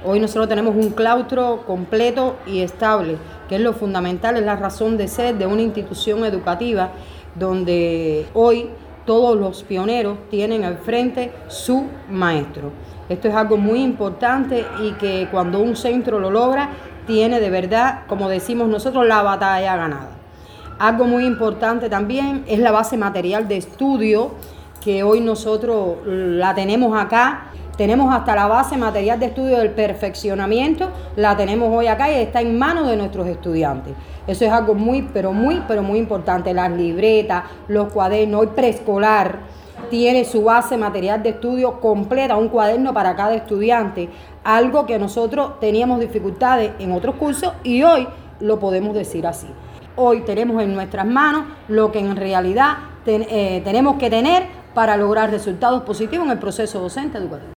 Hoy nosotros tenemos un claustro completo y estable, que es lo fundamental, es la razón de ser de una institución educativa donde hoy todos los pioneros tienen al frente su maestro. Esto es algo muy importante y que cuando un centro lo logra, tiene de verdad, como decimos nosotros, la batalla ganada. Algo muy importante también es la base material de estudio, que hoy nosotros la tenemos acá. Tenemos hasta la base material de estudio del perfeccionamiento, la tenemos hoy acá y está en manos de nuestros estudiantes. Eso es algo muy importante. Las libretas, los cuadernos, hoy preescolar tiene su base material de estudio completa, un cuaderno para cada estudiante, algo que nosotros teníamos dificultades en otros cursos y hoy lo podemos decir así. Hoy tenemos en nuestras manos lo que en realidad tenemos que tener para lograr resultados positivos en el proceso docente educativo.